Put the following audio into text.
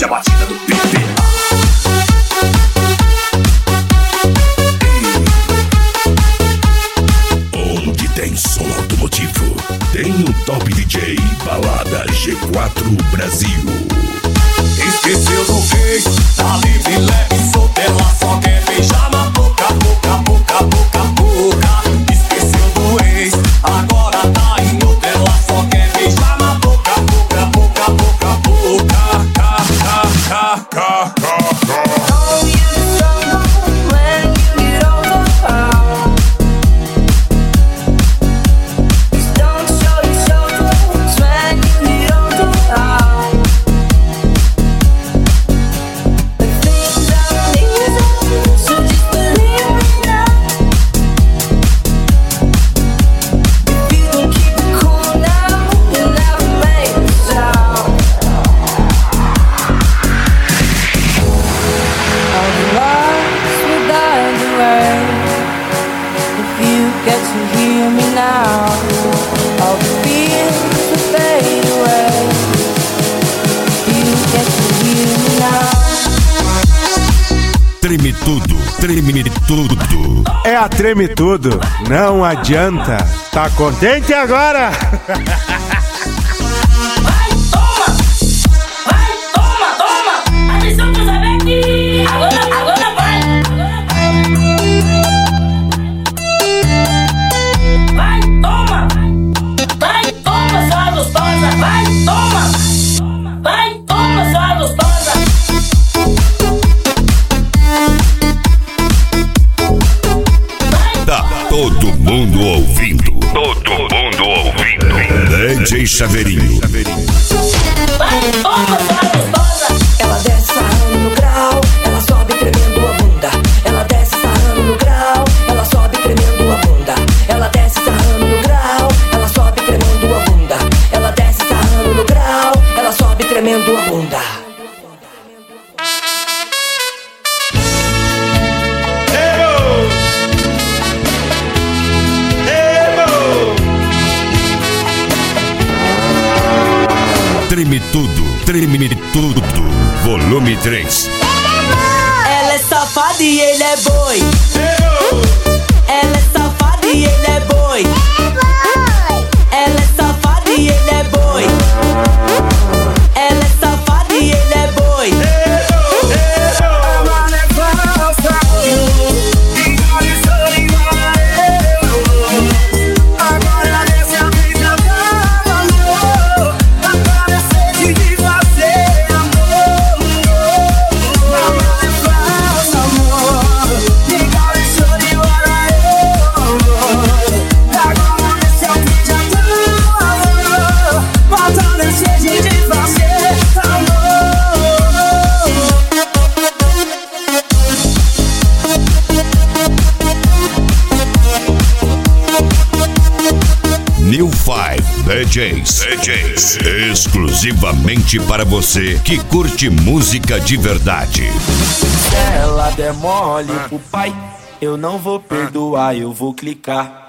curte a batida do PPA. Onde tem som automotivo, tem o Top DJ Balada G4 Brasil. Esqueceu do ex, tá livre, leve, solta, ela só quer beijar na boca, boca, boca, boca, boca. Esqueceu do ex, agora tá em outra, ela só quer beijar na boca, boca, boca, boca, boca. Ca, ca, ca, ca, ca, ca. Treme tudo, treme tudo. É a Treme Tudo, não adianta. Tá contente agora? Vai, toma! Vai, toma, toma! Atenção, Cruzamento! Agora vai! Vai, toma! Vai, toma, sua gostosa! Vai, toma! Vai, toma, sua gostosa! Todo mundo ouvindo. Todo mundo ouvindo. DJ Chaveirinho. Vai, toma, sua gostosa! Ela desce sarrando no grau, ela sobe tremendo a bunda. Ela desce sarrando no grau, ela sobe tremendo a bunda. Ela desce sarrando no grau, ela sobe tremendo a bunda. Ela desce sarrando no grau, ela sobe tremendo a bunda. Treme tudo, volume 3. Ela é safada e ele é boi. Ela é safada e ele é boi. Ela é safada e ele é boi. Ela é safada e ele é boi. New 5 DJs, exclusivamente para você que curte música de verdade. Se ela der mole pro pai, eu não vou perdoar, eu vou clicar.